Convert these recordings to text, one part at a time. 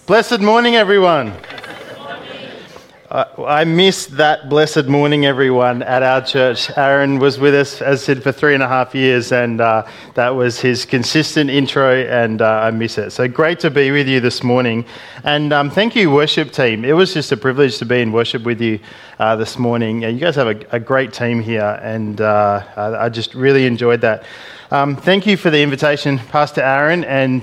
Blessed morning, everyone. I missed that blessed morning, everyone, at our church. Aaron was with us, as I said, for 3.5 years, and that was his consistent intro, and I miss it. So great to be with you this morning. And thank you, worship team. It was just a privilege to be in worship with you this morning. You guys have a great team here, and I just really enjoyed that. Thank you for the invitation, Pastor Aaron, and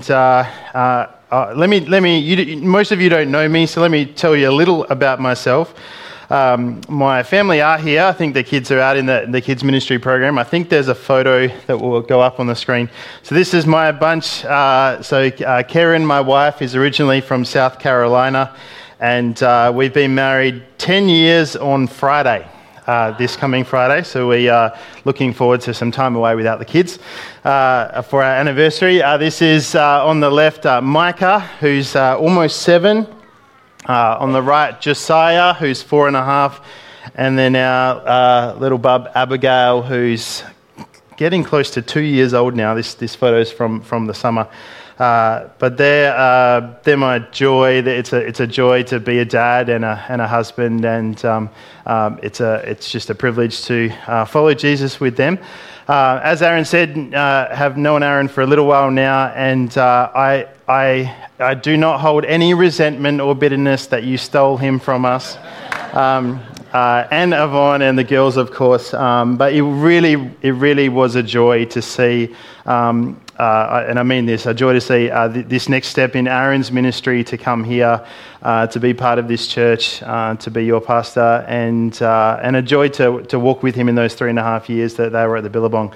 most of you don't know me, so let me tell you a little about myself. My family are here. I think the kids are out in the kids ministry program. I think there's a photo that will go up on the screen. So this is my bunch. Karen, my wife, is originally from South Carolina, and we've been married 10 years on Friday. This coming Friday, so we are looking forward to some time away without the kids for our anniversary. This is on the left Micah, who's almost 7. On the right Josiah, who's 4.5, and then our little bub Abigail, who's getting close to 2 years old now. This photo's from the summer. But they're my joy. It's a joy to be a dad and a husband, and it's just a privilege to follow Jesus with them. As Aaron said, have known Aaron for a little while now, and I do not hold any resentment or bitterness that you stole him from us. And Yvonne and the girls, of course, but it really was a joy to see, and I mean this, a joy to see this next step in Aaron's ministry, to come here, to be part of this church, to be your pastor, and a joy to walk with him in those 3.5 years that they were at the Billabong.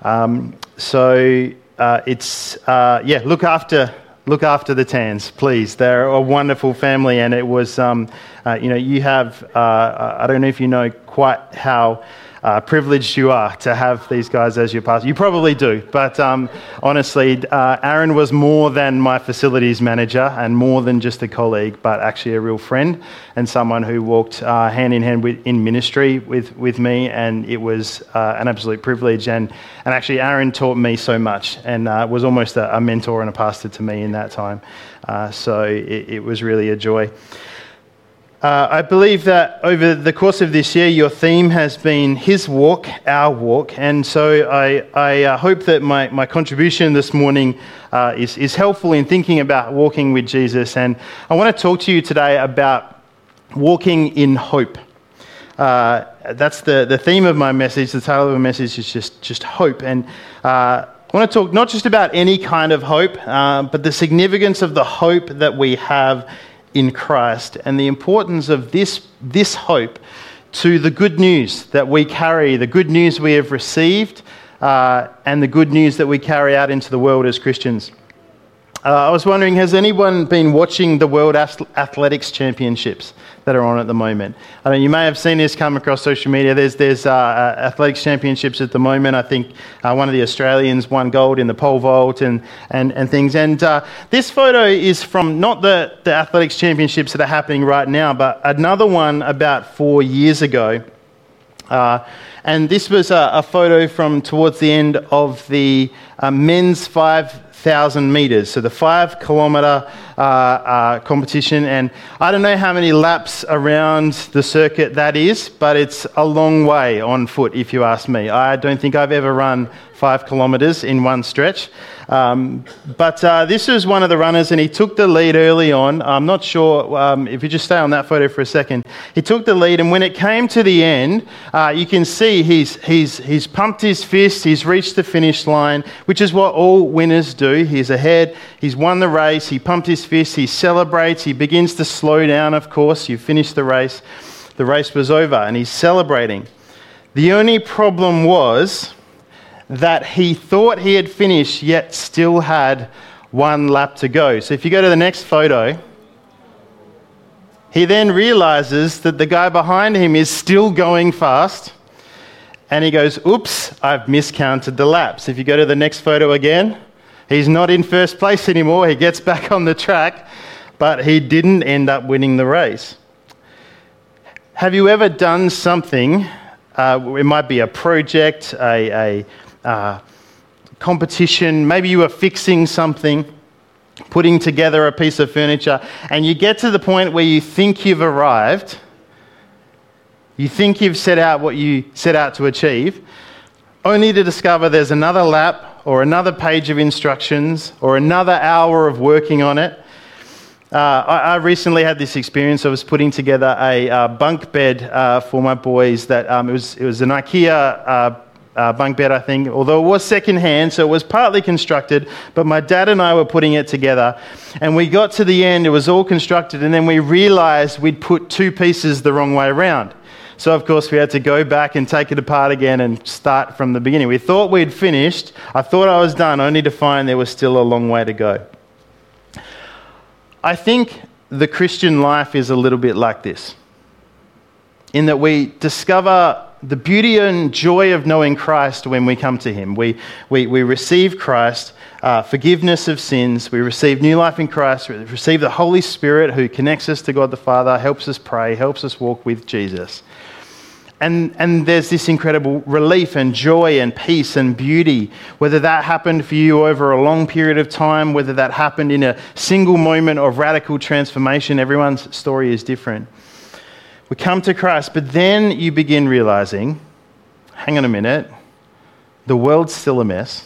Look after the Tans, please. They're a wonderful family, and it was, you have, I don't know if you know quite how privileged you are to have these guys as your pastor. You probably do, but honestly, Aaron was more than my facilities manager and more than just a colleague, but actually a real friend and someone who walked hand in hand in ministry with me, and it was an absolute privilege. And actually, Aaron taught me so much and was almost a mentor and a pastor to me in that time. So it was really a joy. I believe that over the course of this year, your theme has been His walk, our walk, and so I hope that my contribution this morning is helpful in thinking about walking with Jesus. And I want to talk to you today about walking in hope. That's the theme of my message. The title of the message is just hope. And I want to talk not just about any kind of hope, but the significance of the hope that we have in Christ, and the importance of this hope to the good news that we carry, the good news we have received, and the good news that we carry out into the world as Christians. I was wondering, has anyone been watching the World Athletics Championships that are on at the moment? I mean, you may have seen this come across social media. There's athletics championships at the moment. I think one of the Australians won gold in the pole vault and things. And this photo is from not the athletics championships that are happening right now, but another one about 4 years ago. And this was a photo from towards the end of the men's 5,000 metres, so the 5 kilometre competition, and I don't know how many laps around the circuit that is, but it's a long way on foot if you ask me. I don't think I've ever run 5 kilometres in one stretch, but this was one of the runners, and he took the lead early on. I'm not sure if you just stay on that photo for a second. He took the lead, and when it came to the end, you can see he's pumped his fist, he's reached the finish line, which is what all winners do. He's ahead, he's won the race, he pumped his fist, he celebrates, he begins to slow down, of course. You finished the race was over, and he's celebrating. The only problem was that he thought he had finished, yet still had one lap to go. So if you go to the next photo, he then realizes that the guy behind him is still going fast, and he goes, oops, I've miscounted the laps. If you go to the next photo again, he's not in first place anymore. He gets back on the track, but he didn't end up winning the race. Have you ever done something, it might be a project, a competition, maybe you were fixing something, putting together a piece of furniture, and you get to the point where you think you've arrived, you think you've set out what you set out to achieve, only to discover there's another lap or another page of instructions or another hour of working on it. I recently had this experience. I was putting together a bunk bed for my boys. That it was an IKEA bunk bed, I think, although it was second-hand, so it was partly constructed, but my dad and I were putting it together, and we got to the end, it was all constructed, and then we realised we'd put two pieces the wrong way around. So, of course, we had to go back and take it apart again and start from the beginning. We thought we'd finished. I thought I was done, only to find there was still a long way to go. I think the Christian life is a little bit like this, in that we discover the beauty and joy of knowing Christ when we come to Him. We receive Christ, forgiveness of sins. We receive new life in Christ. We receive the Holy Spirit who connects us to God the Father, helps us pray, helps us walk with Jesus. And there's this incredible relief and joy and peace and beauty, whether that happened for you over a long period of time, whether that happened in a single moment of radical transformation. Everyone's story is different. We come to Christ, but then you begin realizing, hang on a minute, the world's still a mess.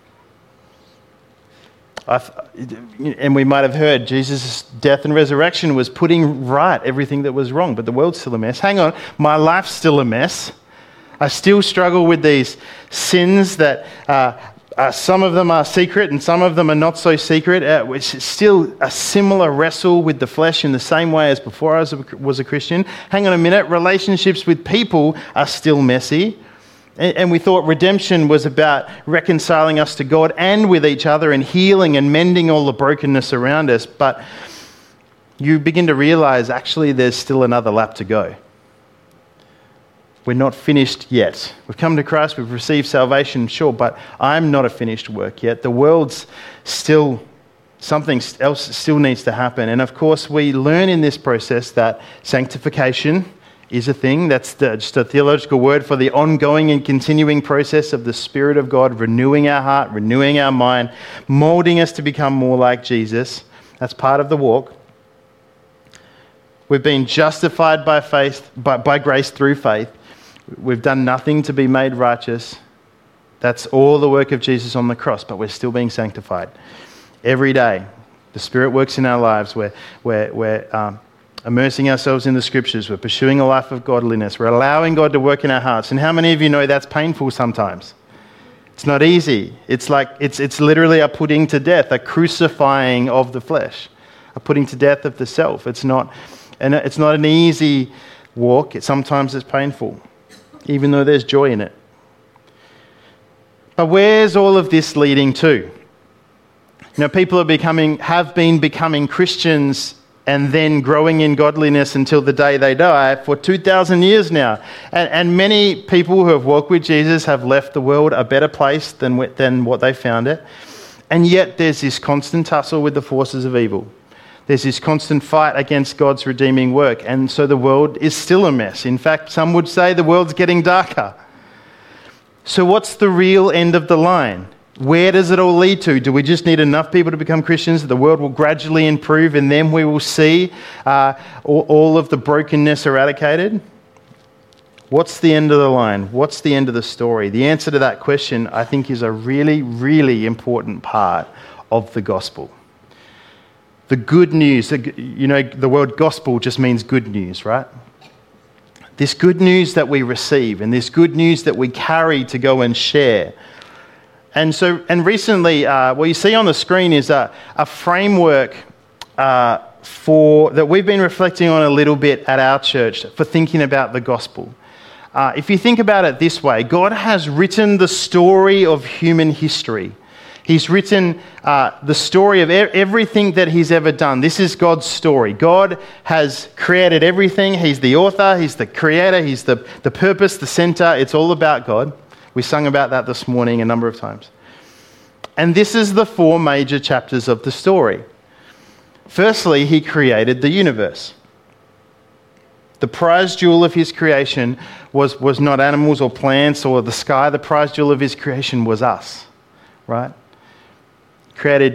And we might have heard Jesus' death and resurrection was putting right everything that was wrong, but the world's still a mess. Hang on, my life's still a mess. I still struggle with these sins that some of them are secret and some of them are not so secret, which is still a similar wrestle with the flesh in the same way as before I was a Christian. Hang on a minute, relationships with people are still messy. And we thought redemption was about reconciling us to God and with each other and healing and mending all the brokenness around us. But you begin to realize actually there's still another lap to go. We're not finished yet. We've come to Christ, we've received salvation, sure, but I'm not a finished work yet. The world's still, something else still needs to happen. And of course, we learn in this process that sanctification is a thing. That's just a theological word for the ongoing and continuing process of the Spirit of God renewing our heart, renewing our mind, molding us to become more like Jesus. That's part of the walk. We've been justified by faith, by grace through faith. We've done nothing to be made righteous. That's all the work of Jesus on the cross, but we're still being sanctified. Every day, the Spirit works in our lives. We're immersing ourselves in the Scriptures. We're pursuing a life of godliness. We're allowing God to work in our hearts. And how many of you know that's painful sometimes? It's not easy. It's like it's literally a putting to death, a crucifying of the flesh, a putting to death of the self. It's not an easy walk. Sometimes it's painful, even though there's joy in it. But where's all of this leading to? People have been becoming Christians and then growing in godliness until the day they die for 2,000 years now. And many people who have walked with Jesus have left the world a better place than what they found it. And yet there's this constant tussle with the forces of evil. There's this constant fight against God's redeeming work. And so the world is still a mess. In fact, some would say the world's getting darker. So what's the real end of the line? Where does it all lead to? Do we just need enough people to become Christians that the world will gradually improve and then we will see all of the brokenness eradicated? What's the end of the line? What's the end of the story? The answer to that question, I think, is a really, really important part of the gospel. The good news, the word gospel just means good news, right? This good news that we receive and this good news that we carry to go and share. And recently, what you see on the screen is a framework that we've been reflecting on a little bit at our church for thinking about the gospel. If you think about it this way, God has written the story of human history. He's written the story of everything that He's ever done. This is God's story. God has created everything. He's the author. He's the creator. He's the purpose, the center. It's all about God. We sung about that this morning a number of times. And this is the 4 major chapters of the story. Firstly, He created the universe. The prize jewel of His creation was not animals or plants or the sky. The prize jewel of His creation was us, right? Created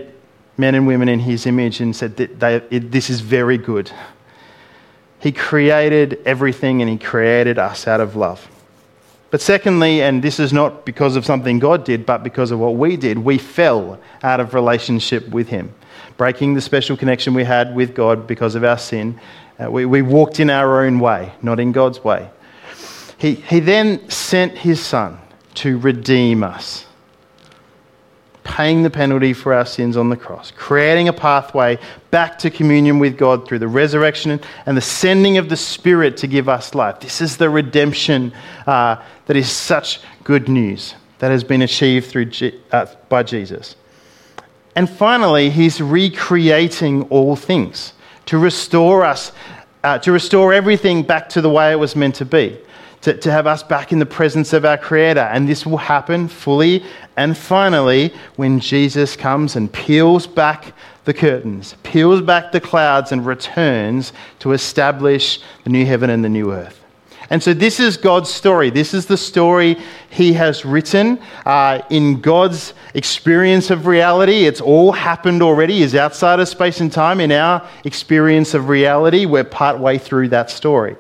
men and women in his image and said that this is very good. He created everything and he created us out of love. But secondly, and this is not because of something God did, but because of what we did, we fell out of relationship with him, breaking the special connection we had with God because of our sin. We walked in our own way, not in God's way. He then sent his son to redeem us, paying the penalty for our sins on the cross, creating a pathway back to communion with God through the resurrection and the sending of the Spirit to give us life. This is the redemption that is such good news that has been achieved by Jesus. And finally, he's recreating all things to restore us, to restore everything back to the way it was meant to be. To have us back in the presence of our Creator. And this will happen fully and finally when Jesus comes and peels back the curtains, peels back the clouds and returns to establish the new heaven and the new earth. And so this is God's story. This is the story he has written in God's experience of reality. It's all happened already. It's outside of space and time. In our experience of reality, we're partway through that story.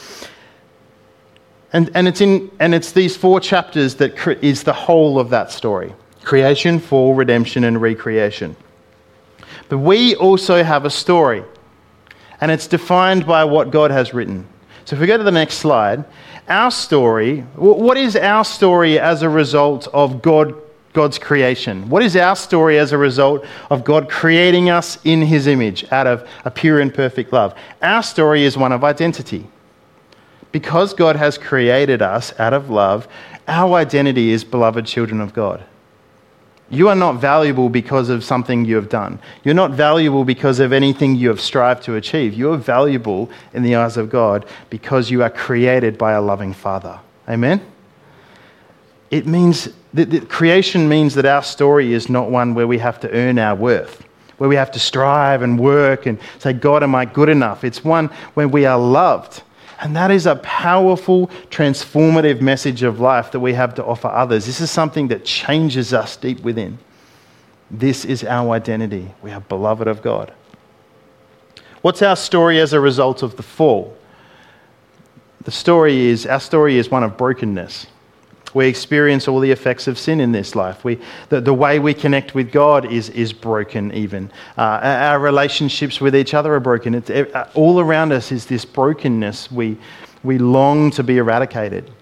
And it's these 4 chapters that is the whole of that story. Creation, fall, redemption, and recreation. But we also have a story. And it's defined by what God has written. So if we go to the next slide, our story, what is our story as a result of God's creation? What is our story as a result of God creating us in his image out of a pure and perfect love? Our story is one of identity. Because God has created us out of love, our identity is beloved children of God. You are not valuable because of something you have done. You're not valuable because of anything you have strived to achieve. You are valuable in the eyes of God because you are created by a loving Father. Amen? It means that creation means that our story is not one where we have to earn our worth, where we have to strive and work and say, God, am I good enough? It's one where we are loved. And that is a powerful, transformative message of life that we have to offer others. This is something that changes us deep within. This is our identity. We are beloved of God. What's our story as a result of the fall? Our story is one of brokenness. We experience all the effects of sin in this life. The way we connect with God is broken even. Our relationships with each other are broken. All around us is this brokenness. We long to be eradicated.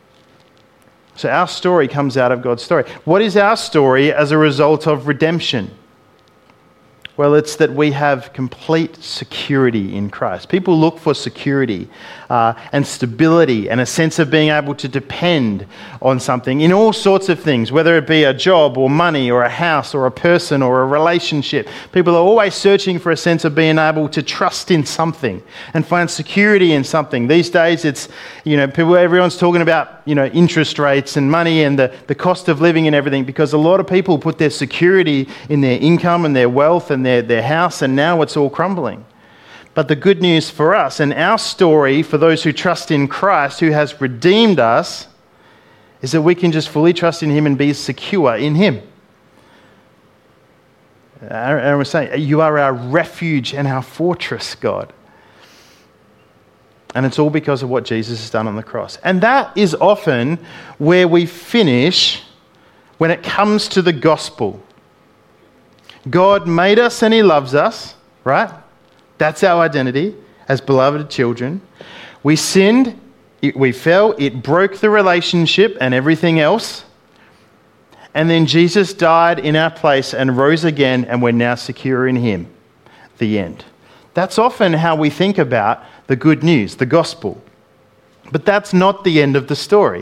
So our story comes out of God's story. What is our story as a result of redemption? Well, it's that we have complete security in Christ. People look for security and stability and a sense of being able to depend on something in all sorts of things, whether it be a job or money or a house or a person or a relationship. People are always searching for a sense of being able to trust in something and find security in something. These days, it's, everyone's talking about, interest rates and money and the cost of living and everything, because a lot of people put their security in their income and their wealth and their house, and now it's all crumbling. But the good news for us and our story for those who trust in Christ, who has redeemed us, is that we can just fully trust in him and be secure in him. And we're saying, you are our refuge and our fortress, God. And it's all because of what Jesus has done on the cross. And that is often where we finish when it comes to the gospel. God made us and he loves us, right? That's our identity as beloved children. We sinned, we fell, it broke the relationship and everything else. And then Jesus died in our place and rose again, and we're now secure in him. The end. That's often how we think about the good news, the gospel. But that's not the end of the story.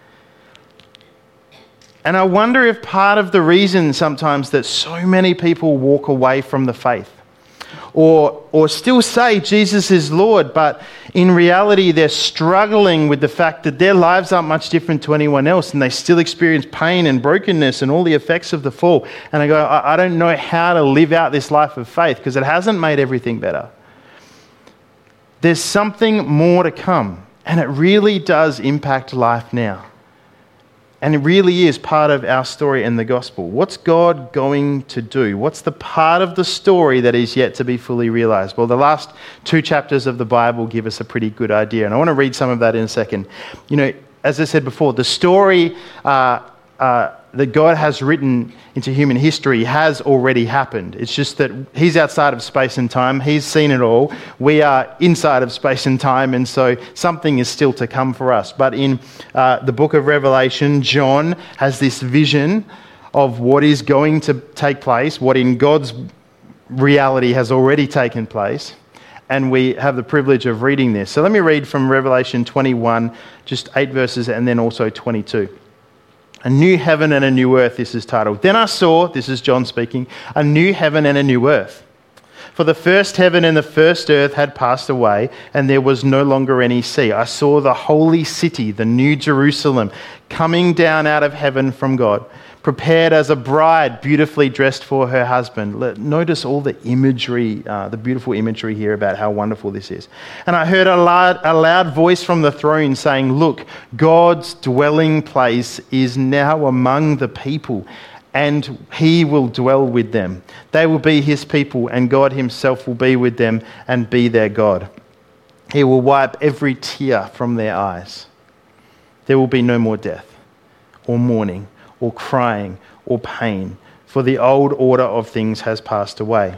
And I wonder if part of the reason sometimes that so many people walk away from the faith or still say Jesus is Lord, but in reality they're struggling with the fact that their lives aren't much different to anyone else and they still experience pain and brokenness and all the effects of the fall. And I go, I don't know how to live out this life of faith because it hasn't made everything better. There's something more to come, and it really does impact life now. And it really is part of our story in the gospel. What's God going to do? What's the part of the story that is yet to be fully realized? Well, the last 2 chapters of the Bible give us a pretty good idea. And I want to read some of that in a second. You know, as I said before, the story that God has written into human history has already happened. It's just that he's outside of space and time. He's seen it all. We are inside of space and time, and so something is still to come for us. But in the book of Revelation, John has this vision of what is going to take place, what in God's reality has already taken place, and we have the privilege of reading this. So let me read from Revelation 21, just 8 verses, and then also 22. A new heaven and a new earth, this is titled. Then I saw, this is John speaking, a new heaven and a new earth. For the first heaven and the first earth had passed away, and there was no longer any sea. I saw the holy city, the new Jerusalem, coming down out of heaven from God, prepared as a bride beautifully dressed for her husband. Notice all the imagery, the beautiful imagery here about how wonderful this is. And I heard a loud voice from the throne saying, "Look, God's dwelling place is now among the people, and he will dwell with them. They will be his people, and God himself will be with them and be their God. He will wipe every tear from their eyes. There will be no more death, or mourning, or crying, or pain, for the old order of things has passed away."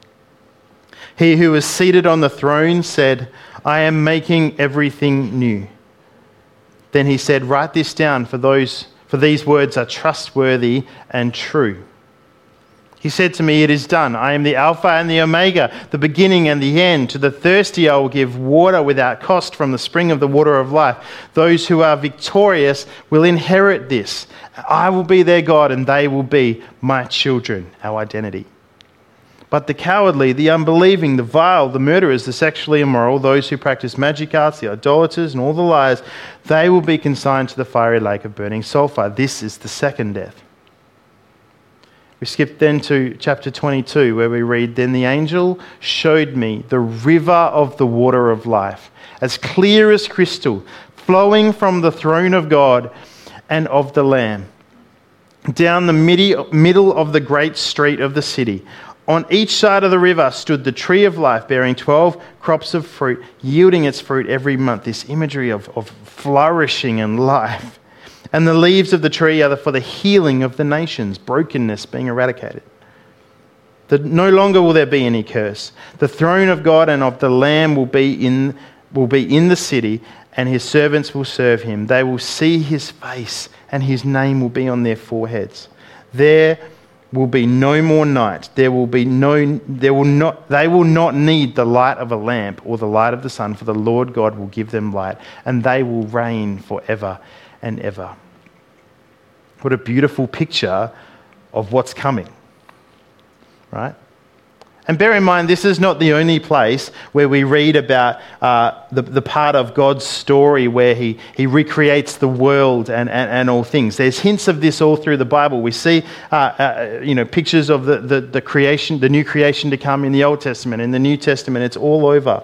He who was seated on the throne said, "I am making everything new." Then he said, "Write this down, for these words are trustworthy and true." He said to me, "It is done. I am the Alpha and the Omega, the beginning and the end. To the thirsty I will give water without cost from the spring of the water of life. Those who are victorious will inherit this. I will be their God, and they will be my children," our identity. "But the cowardly, the unbelieving, the vile, the murderers, the sexually immoral, those who practice magic arts, the idolaters, and all the liars, they will be consigned to the fiery lake of burning sulfur. This is the second death." We skip then to chapter 22, where we read, "Then the angel showed me the river of the water of life, as clear as crystal, flowing from the throne of God and of the Lamb, down the middle of the great street of the city. On each side of the river stood the tree of life, bearing 12 crops of fruit, yielding its fruit every month." This imagery of flourishing and life. "And the leaves of the tree are for the healing of the nations," brokenness being eradicated. "No longer will there be any curse. The throne of God and of the Lamb will be in the city, and his servants will serve him. They will see his face, and his name will be on their foreheads. There will be no more night. They will not need the light of a lamp or the light of the sun, for the Lord God will give them light, and they will reign forever and ever." What a beautiful picture of what's coming, right? And bear in mind, this is not the only place where we read about the part of God's story where he recreates the world and all things. There's hints of this all through the Bible. We see pictures of the creation, the new creation to come in the Old Testament, in the New Testament. It's all over.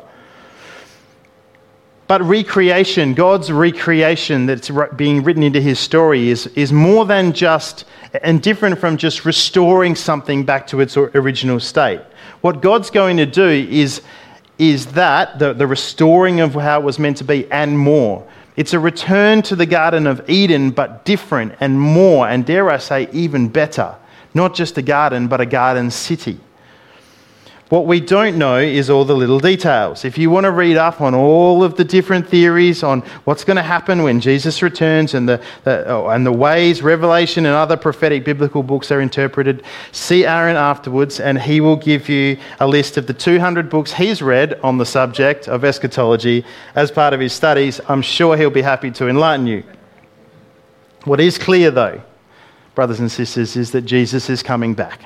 But recreation, God's recreation that's being written into his story is more than just, and different from just restoring something back to its original state. What God's going to do is that, the restoring of how it was meant to be and more. It's a return to the Garden of Eden, but different and more, and dare I say, even better. Not just a garden, but a garden city. What we don't know is all the little details. If you want to read up on all of the different theories on what's going to happen when Jesus returns and the ways Revelation and other prophetic biblical books are interpreted, see Aaron afterwards, and he will give you a list of the 200 books he's read on the subject of eschatology as part of his studies. I'm sure he'll be happy to enlighten you. What is clear, though, brothers and sisters, is that Jesus is coming back.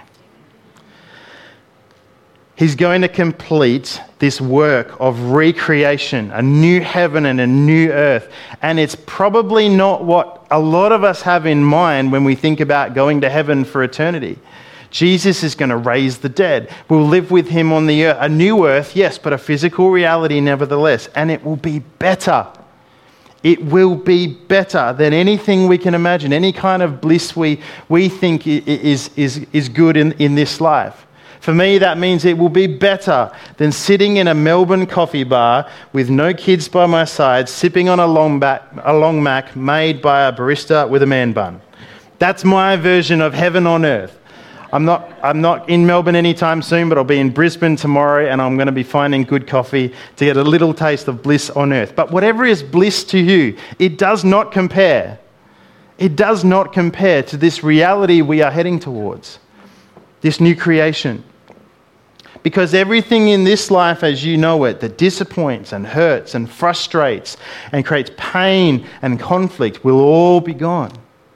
He's going to complete this work of recreation, a new heaven and a new earth. And it's probably not what a lot of us have in mind when we think about going to heaven for eternity. Jesus is going to raise the dead. We'll live with him on the earth. A new earth, yes, but a physical reality nevertheless. And it will be better. It will be better than anything we can imagine, any kind of bliss we think is good in this life. For me, that means it will be better than sitting in a Melbourne coffee bar with no kids by my side, sipping on a long Mac made by a barista with a man bun. That's my version of heaven on earth. I'm not in Melbourne anytime soon, but I'll be in Brisbane tomorrow, and I'm going to be finding good coffee to get a little taste of bliss on earth. But whatever is bliss to you, it does not compare. It does not compare to this reality we are heading towards, this new creation. Because everything in this life as you know it that disappoints and hurts and frustrates and creates pain and conflict will all be gone.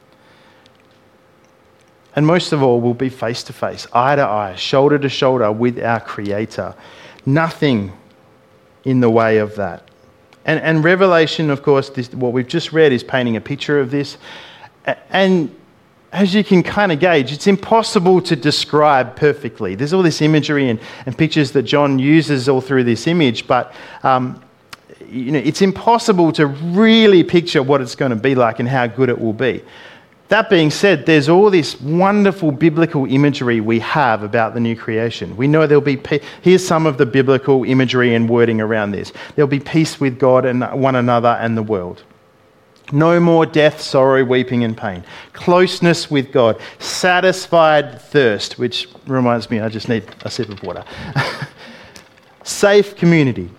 And most of all, we'll be face to face, eye to eye, shoulder to shoulder with our Creator. Nothing in the way of that. And Revelation, of course, what we've just read is painting a picture of this. And as you can kind of gauge, it's impossible to describe perfectly. There's all this imagery and pictures that John uses all through this image, but it's impossible to really picture what it's going to be like and how good it will be. That being said, there's all this wonderful biblical imagery we have about the new creation. We know there'll be here's some of the biblical imagery and wording around this. There'll be peace with God and one another and the world. No more death, sorrow, weeping and pain. Closeness with God. Satisfied thirst, which reminds me I just need a sip of water. Safe community.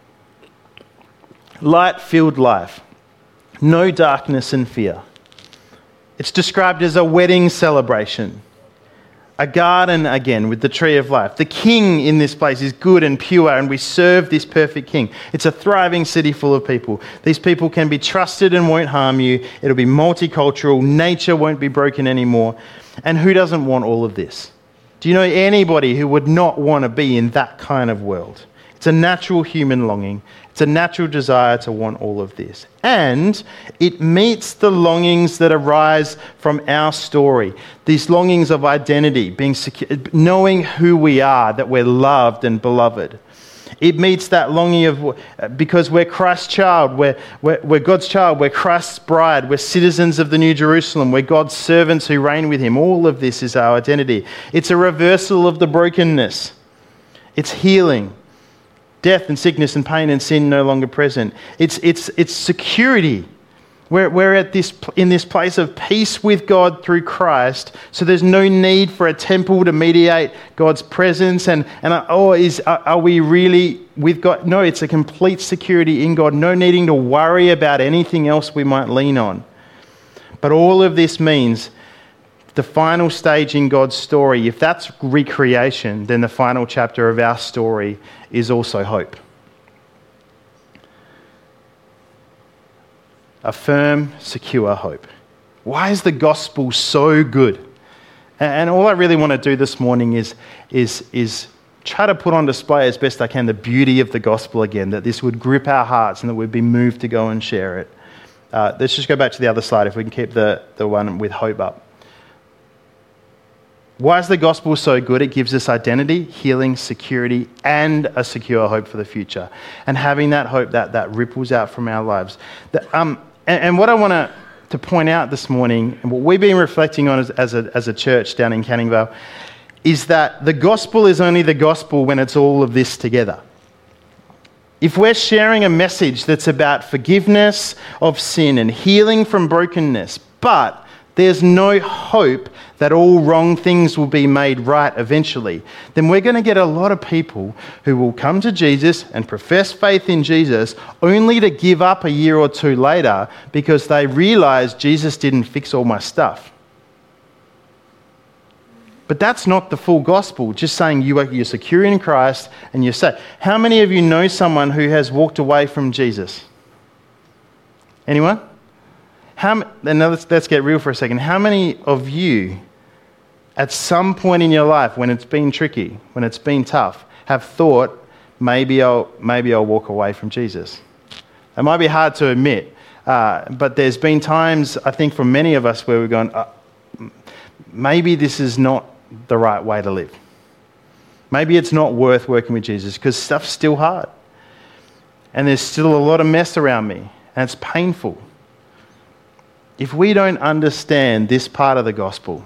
Light-filled life. No darkness and fear. It's described as a wedding celebration. A garden again with the tree of life. The king in this place is good and pure, and we serve this perfect king. It's a thriving city full of people. These people can be trusted and won't harm you. It'll be multicultural. Nature won't be broken anymore. And who doesn't want all of this? Do you know anybody who would not want to be in that kind of world? It's a natural human longing. It's a natural desire to want all of this. And it meets the longings that arise from our story. These longings of identity, being secure, knowing who we are, that we're loved and beloved. It meets that longing of, because we're Christ's child, we're God's child, we're Christ's bride, we're citizens of the New Jerusalem, we're God's servants who reign with him. All of this is our identity. It's a reversal of the brokenness. It's healing. Death and sickness and pain and sin no longer present. It's security. We're in this place of peace with God through Christ, so there's no need for a temple to mediate God's presence. Are we really with God? No, it's a complete security in God. No needing to worry about anything else we might lean on. But all of this means the final stage in God's story, if that's recreation, then the final chapter of our story is also hope. A firm, secure hope. Why is the gospel so good? And all I really want to do this morning is try to put on display as best I can the beauty of the gospel again, that this would grip our hearts and that we'd be moved to go and share it. Let's just go back to the other slide if we can keep the one with hope up. Why is the gospel so good? It gives us identity, healing, security, and a secure hope for the future. And having that hope, that ripples out from our lives. And what I want to point out this morning, and what we've been reflecting on as a church down in Canning Vale, is that the gospel is only the gospel when it's all of this together. If we're sharing a message that's about forgiveness of sin and healing from brokenness, but there's no hope that all wrong things will be made right eventually, then we're going to get a lot of people who will come to Jesus and profess faith in Jesus only to give up a year or two later because they realize Jesus didn't fix all my stuff. But that's not the full gospel, just saying you're secure in Christ and you're saved. How many of you know someone who has walked away from Jesus? Anyone? Let's get real for a second. How many of you, at some point in your life, when it's been tricky, when it's been tough, have thought, maybe I'll walk away from Jesus? It might be hard to admit, but there's been times, I think, for many of us where we've gone, maybe this is not the right way to live. Maybe it's not worth working with Jesus because stuff's still hard. And there's still a lot of mess around me. and it's painful. If we don't understand this part of the gospel,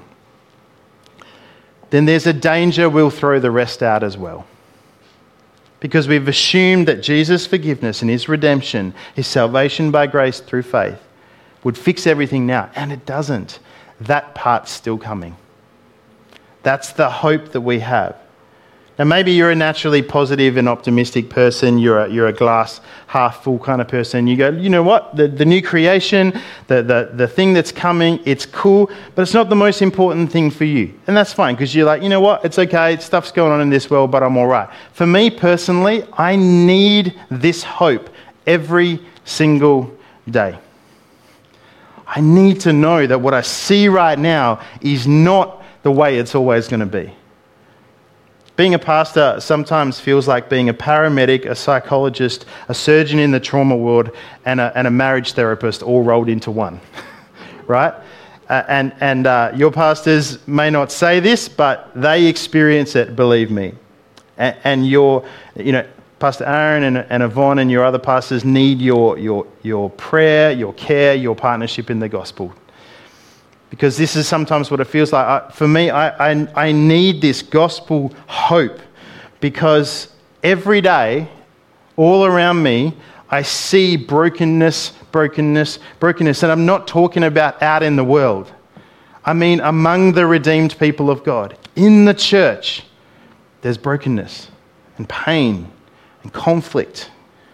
then there's a danger we'll throw the rest out as well. Because we've assumed that Jesus' forgiveness and his redemption, his salvation by grace through faith, would fix everything now. And it doesn't. That part's still coming. That's the hope that we have. Now, maybe you're a naturally positive and optimistic person. You're a glass half full kind of person. You go, you know what? The new creation, the thing that's coming, it's cool, but it's not the most important thing for you. And that's fine, because you're like, you know what? It's okay. Stuff's going on in this world, but I'm all right. For me personally, I need this hope every single day. I need to know that what I see right now is not the way it's always going to be. Being a pastor sometimes feels like being a paramedic, a psychologist, a surgeon in the trauma ward, and a marriage therapist all rolled into one, right? And your pastors may not say this, but they experience it, believe me. And Pastor Aaron and Yvonne and your other pastors need your prayer, your care, your partnership in the gospel. Because this is sometimes what it feels like. For me, I need this gospel hope, because every day, all around me, I see brokenness. And I'm not talking about out in the world. I mean among the redeemed people of God. In the church, there's brokenness and pain and conflict.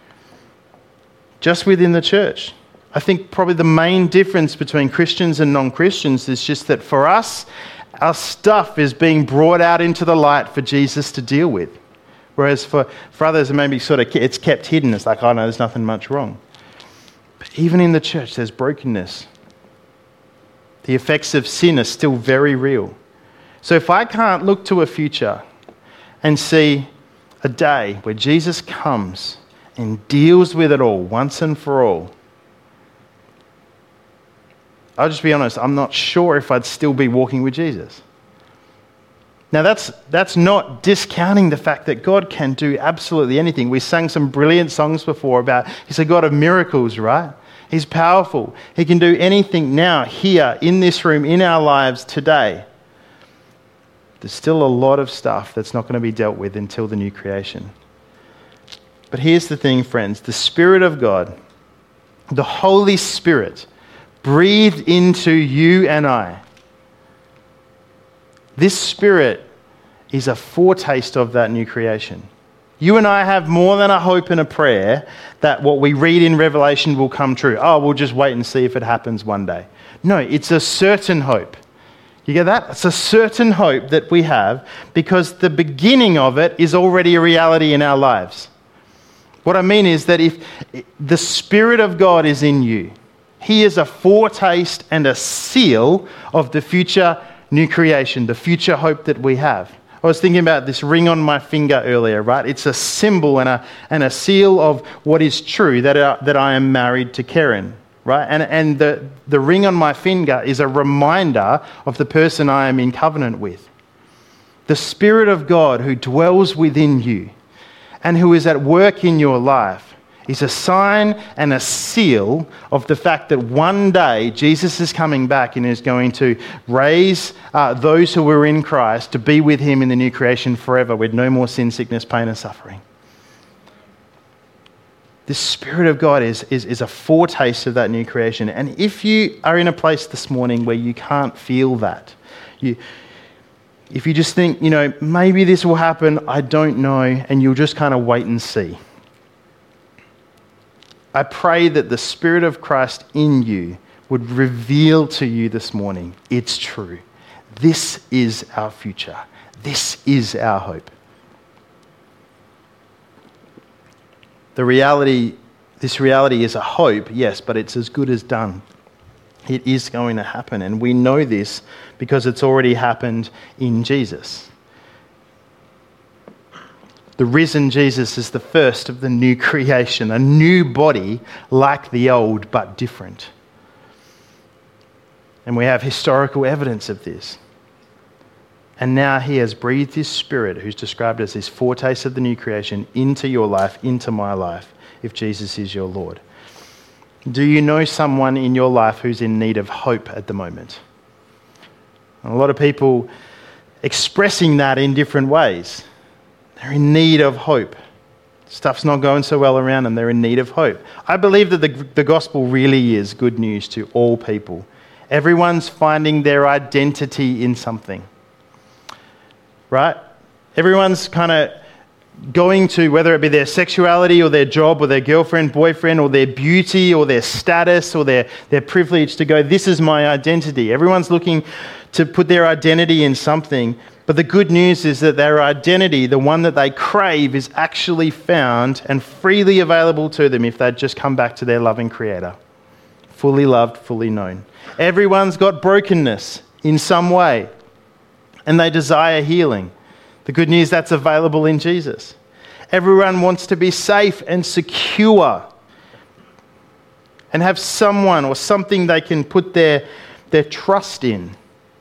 Just within the church. I think probably the main difference between Christians and non-Christians is just that for us, our stuff is being brought out into the light for Jesus to deal with. Whereas for others, it maybe it's kept hidden. It's like, oh no, there's nothing much wrong. But even in the church, there's brokenness. The effects of sin are still very real. So if I can't look to a future and see a day where Jesus comes and deals with it all once and for all, I'll just be honest, I'm not sure if I'd still be walking with Jesus. Now that's not discounting the fact that God can do absolutely anything. We sang some brilliant songs before about he's a God of miracles, right? He's powerful. He can do anything now, here, in this room, in our lives today. There's still a lot of stuff that's not going to be dealt with until the new creation. But here's the thing, friends. The Spirit of God, the Holy Spirit, breathed into you and I. This Spirit is a foretaste of that new creation. You and I have more than a hope and a prayer that what we read in Revelation will come true. Oh, we'll just wait and see if it happens one day. No, it's a certain hope. You get that? It's a certain hope that we have because the beginning of it is already a reality in our lives. What I mean is that if the Spirit of God is in you, He is a foretaste and a seal of the future new creation, the future hope that we have. I was thinking about this ring on my finger earlier, right? It's a symbol and a seal of what is true, that I am married to Karen, right? And the ring on my finger is a reminder of the person I am in covenant with. The Spirit of God who dwells within you and who is at work in your life is a sign and a seal of the fact that one day Jesus is coming back and is going to raise those who were in Christ to be with him in the new creation forever with no more sin, sickness, pain and suffering. The Spirit of God is a foretaste of that new creation. And if you are in a place this morning where you can't feel that, if you just think, maybe this will happen, I don't know, and you'll just kind of wait and see. I pray that the Spirit of Christ in you would reveal to you this morning, it's true. This is our future. This is our hope. This reality is a hope, yes, but it's as good as done. It is going to happen, and we know this because it's already happened in Jesus. The risen Jesus is the first of the new creation, a new body like the old but different. And we have historical evidence of this. And now he has breathed his Spirit, who's described as this foretaste of the new creation, into your life, into my life, if Jesus is your Lord. Do you know someone in your life who's in need of hope at the moment? A lot of people expressing that in different ways. They're in need of hope. Stuff's not going so well around them. They're in need of hope. I believe that the gospel really is good news to all people. Everyone's finding their identity in something. Right? Everyone's kind of going to, whether it be their sexuality or their job or their girlfriend, boyfriend, or their beauty or their status or their privilege, to go, this is my identity. Everyone's looking to put their identity in something. But the good news is that their identity, the one that they crave, is actually found and freely available to them if they'd just come back to their loving Creator. Fully loved, fully known. Everyone's got brokenness in some way, and they desire healing. The good news, that's available in Jesus. Everyone wants to be safe and secure and have someone or something they can put their trust in.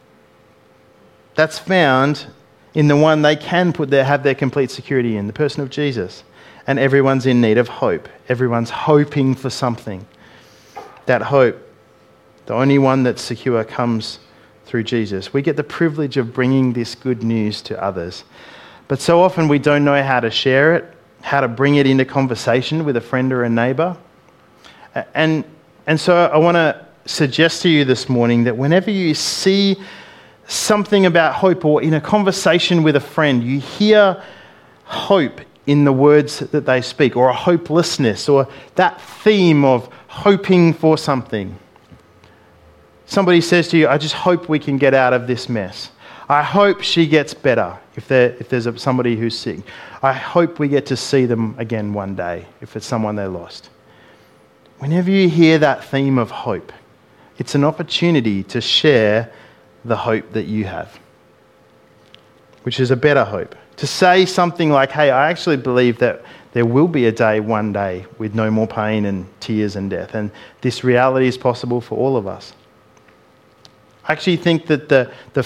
That's found in the one they can have their complete security in, the person of Jesus. And everyone's in need of hope. Everyone's hoping for something. That hope, the only one that's secure, comes through Jesus. We get the privilege of bringing this good news to others. But so often we don't know how to share it, how to bring it into conversation with a friend or a neighbour. And so I want to suggest to you this morning that whenever you see something about hope, or in a conversation with a friend, you hear hope in the words that they speak, or a hopelessness, or that theme of hoping for something. Somebody says to you, I just hope we can get out of this mess. I hope she gets better if there's somebody who's sick. I hope we get to see them again one day if it's someone they lost. Whenever you hear that theme of hope, it's an opportunity to share the hope that you have, which is a better hope. To say something like, hey, I actually believe that there will be a day one day with no more pain and tears and death, and this reality is possible for all of us. I actually think that the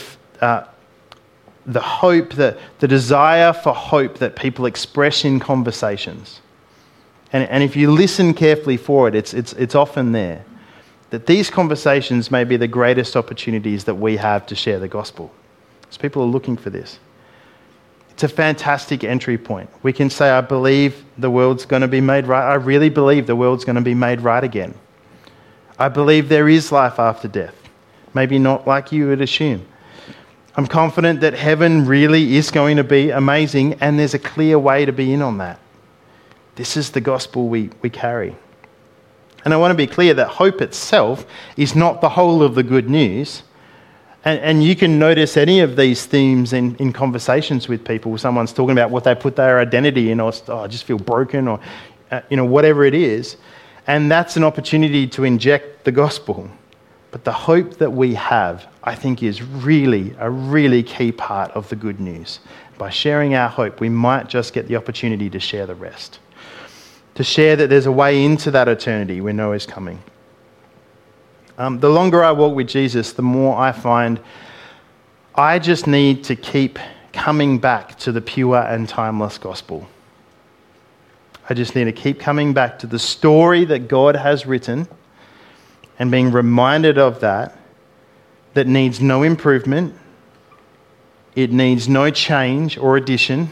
hope, the desire for hope that people express in conversations, and if you listen carefully for it, it's often there. That these conversations may be the greatest opportunities that we have to share the gospel. Because people are looking for this. It's a fantastic entry point. We can say, I believe the world's going to be made right. I really believe the world's going to be made right again. I believe there is life after death. Maybe not like you would assume. I'm confident that heaven really is going to be amazing, and there's a clear way to be in on that. This is the gospel we carry. And I want to be clear that hope itself is not the whole of the good news. And you can notice any of these themes in conversations with people. Someone's talking about what they put their identity in, or I just feel broken, or whatever it is. And that's an opportunity to inject the gospel. But the hope that we have, I think, is really a really key part of the good news. By sharing our hope, we might just get the opportunity to share the rest. To share that there's a way into that eternity where Noah's coming. The longer I walk with Jesus, the more I find I just need to keep coming back to the pure and timeless gospel. I just need to keep coming back to the story that God has written and being reminded of that needs no improvement. It needs no change or addition.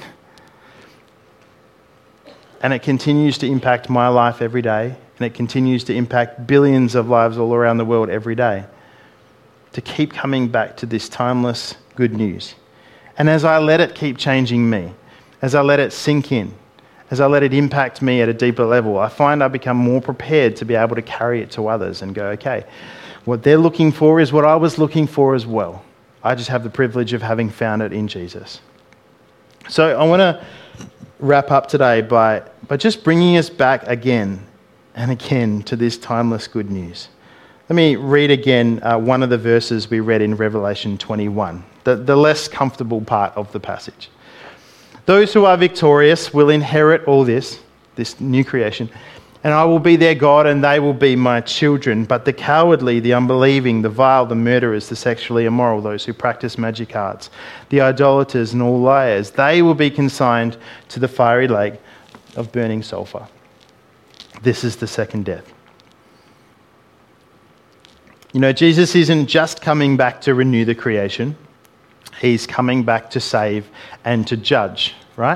And it continues to impact my life every day. And it continues to impact billions of lives all around the world every day. To keep coming back to this timeless good news. And as I let it keep changing me, as I let it sink in, as I let it impact me at a deeper level, I find I become more prepared to be able to carry it to others and go, okay, what they're looking for is what I was looking for as well. I just have the privilege of having found it in Jesus. So I want to wrap up today by just bringing us back again and again to this timeless good news. Let me read again one of the verses we read in Revelation 21, the less comfortable part of the passage. Those who are victorious will inherit all this new creation, and I will be their God and they will be my children. But the cowardly, the unbelieving, the vile, the murderers, the sexually immoral, those who practice magic arts, the idolaters and all liars, they will be consigned to the fiery lake of burning sulfur. This is the second death. You know, Jesus isn't just coming back to renew the creation. He's coming back to save and to judge, right?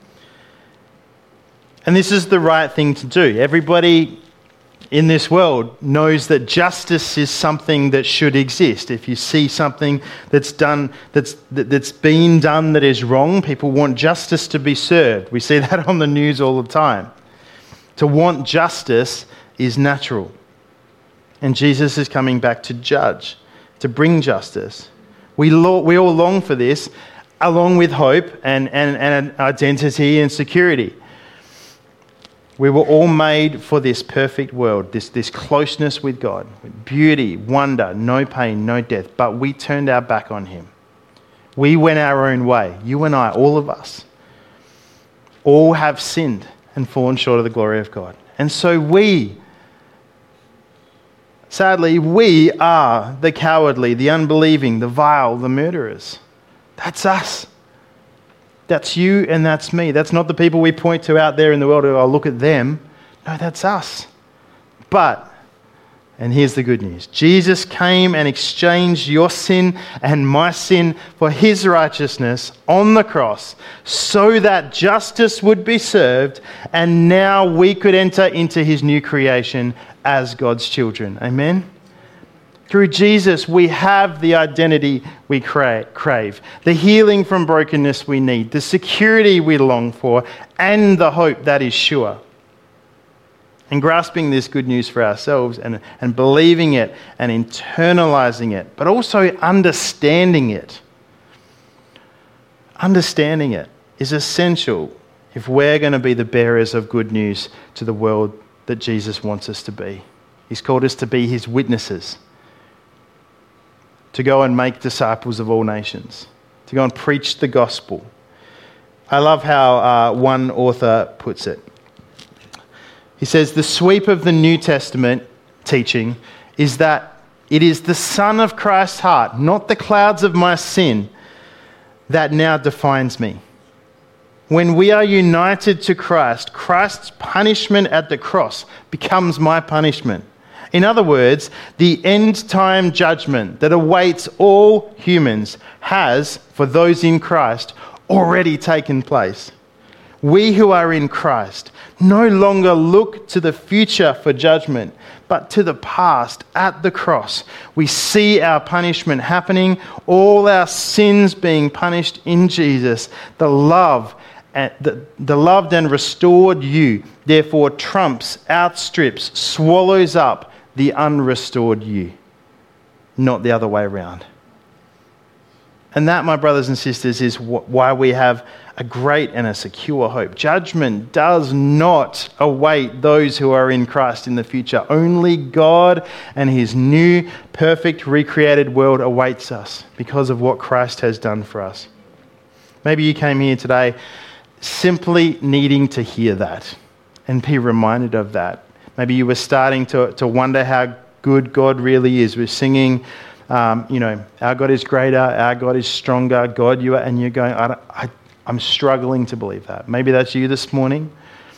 And this is the right thing to do. Everybody in this world knows that justice is something that should exist. If you see something that's been done that is wrong, people want justice to be served. We see that on the news all the time. To want justice is natural. And Jesus is coming back to judge, to bring justice. We all long for this, along with hope and identity and security. We were all made for this perfect world, this closeness with God, with beauty, wonder, no pain, no death. But we turned our back on him. We went our own way. You and I, all of us, all have sinned and fallen short of the glory of God. And so sadly, we are the cowardly, the unbelieving, the vile, the murderers. That's us. That's you and that's me. That's not the people we point to out there in the world who, look at them. No, that's us. But, and here's the good news, Jesus came and exchanged your sin and my sin for his righteousness on the cross so that justice would be served, and now we could enter into his new creation as God's children. Amen? Through Jesus, we have the identity we crave, the healing from brokenness we need, the security we long for, and the hope that is sure. And grasping this good news for ourselves and believing it and internalizing it, but also understanding it. Understanding it is essential if we're going to be the bearers of good news to the world that Jesus wants us to be. He's called us to be his witnesses, to go and make disciples of all nations, to go and preach the gospel. I love how one author puts it. He says, the sweep of the New Testament teaching is that it is the sun of Christ's heart, not the clouds of my sin, that now defines me. When we are united to Christ, Christ's punishment at the cross becomes my punishment. In other words, the end-time judgment that awaits all humans has, for those in Christ, already taken place. We who are in Christ no longer look to the future for judgment, but to the past at the cross. We see our punishment happening, all our sins being punished in Jesus. The loved and restored you, therefore trumps, outstrips, swallows up the unrestored you, not the other way around. And that, my brothers and sisters, is why we have a great and a secure hope. Judgment does not await those who are in Christ in the future. Only God and his new, perfect, recreated world awaits us because of what Christ has done for us. Maybe you came here today simply needing to hear that and be reminded of that. Maybe you were starting to wonder how good God really is. We're singing, our God is greater, our God is stronger, God you are, and you're going, I'm struggling to believe that. Maybe that's you this morning.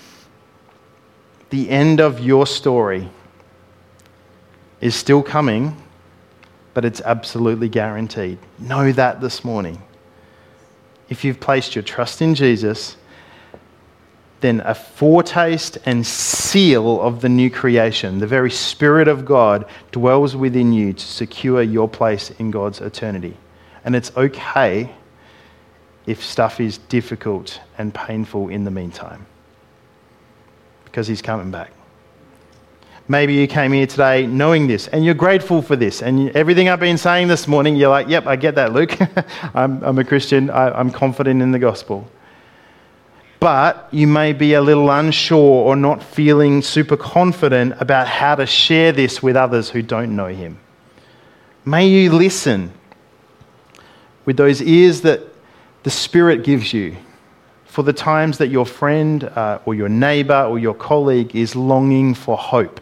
The end of your story is still coming, but it's absolutely guaranteed. Know that this morning. If you've placed your trust in Jesus, then a foretaste and seal of the new creation, the very Spirit of God, dwells within you to secure your place in God's eternity. And it's okay if stuff is difficult and painful in the meantime, because he's coming back. Maybe you came here today knowing this and you're grateful for this, and everything I've been saying this morning, you're like, yep, I get that, Luke. I'm a Christian. I'm confident in the gospel. But you may be a little unsure or not feeling super confident about how to share this with others who don't know him. May you listen with those ears that the Spirit gives you for the times that your friend or your neighbour or your colleague is longing for hope,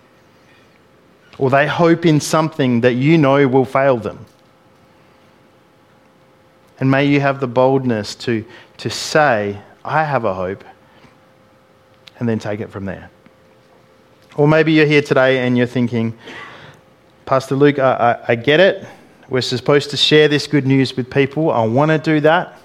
or they hope in something that you know will fail them. And may you have the boldness to say, I have a hope, and then take it from there. Or maybe you're here today and you're thinking, Pastor Luke, I get it. We're supposed to share this good news with people. I want to do that.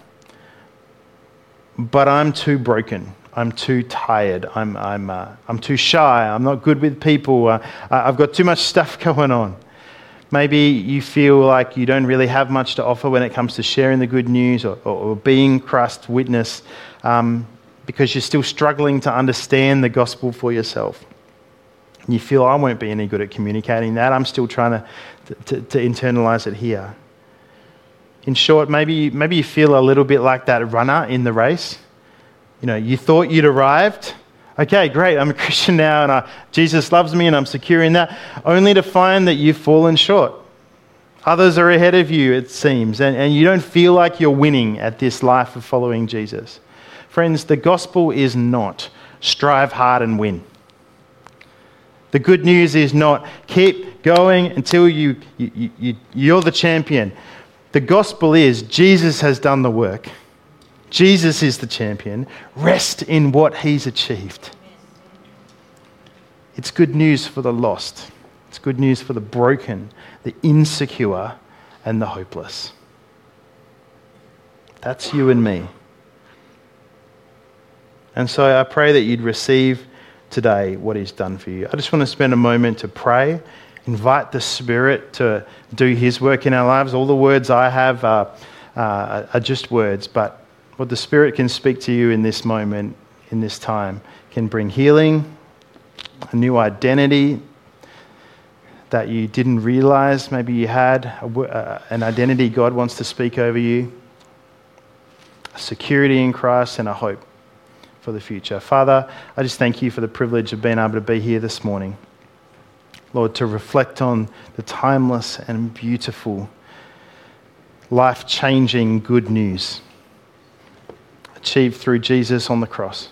But I'm too broken. I'm too tired. I'm too shy. I'm not good with people. I've got too much stuff going on. Maybe you feel like you don't really have much to offer when it comes to sharing the good news or being Christ's witness because you're still struggling to understand the gospel for yourself. And you feel, I won't be any good at communicating that. I'm still trying to internalize it here. In short, maybe you feel a little bit like that runner in the race. You know, you thought you'd arrived. Okay, great, I'm a Christian now and Jesus loves me and I'm secure in that, only to find that you've fallen short. Others are ahead of you, it seems, and you don't feel like you're winning at this life of following Jesus. Friends, the gospel is not strive hard and win. The good news is not keep going until you're the champion. The gospel is Jesus has done the work. Jesus is the champion. Rest in what he's achieved. It's good news for the lost. It's good news for the broken, the insecure, and the hopeless. That's you and me. And so I pray that you'd receive today what he's done for you. I just want to spend a moment to pray, invite the Spirit to do his work in our lives. All the words I have are just words, but what the Spirit can speak to you in this moment, in this time, can bring healing, a new identity that you didn't realize maybe you had, an identity God wants to speak over you, a security in Christ, and a hope for the future. Father, I just thank you for the privilege of being able to be here this morning. Lord, to reflect on the timeless and beautiful, life-changing good news achieved through Jesus on the cross.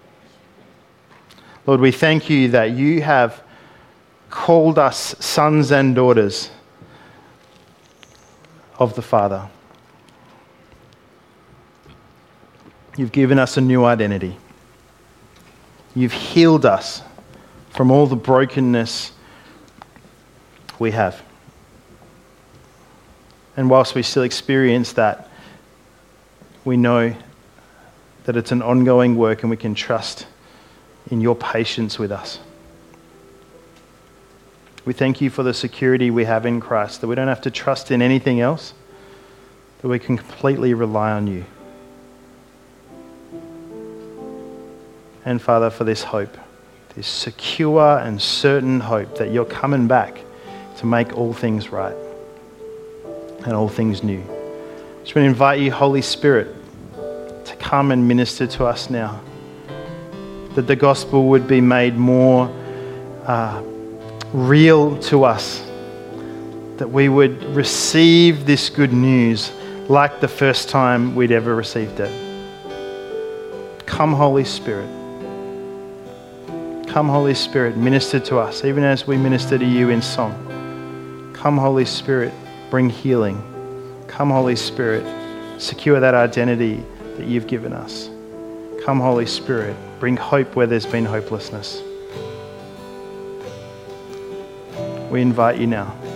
Lord, we thank you that you have called us sons and daughters of the Father. You've given us a new identity. You've healed us from all the brokenness we have. And whilst we still experience that, we know that it's an ongoing work and we can trust in your patience with us. We thank you for the security we have in Christ, that we don't have to trust in anything else, that we can completely rely on you. And Father, for this hope, this secure and certain hope that you're coming back to make all things right and all things new. So we invite you, Holy Spirit, to come and minister to us now, that the gospel would be made more real to us, that we would receive this good news like the first time we'd ever received it. Come, Holy Spirit. Come, Holy Spirit, minister to us, even as we minister to you in song. Come, Holy Spirit, bring healing. Come, Holy Spirit, secure that identity that you've given us. Come, Holy Spirit, bring hope where there's been hopelessness. We invite you now.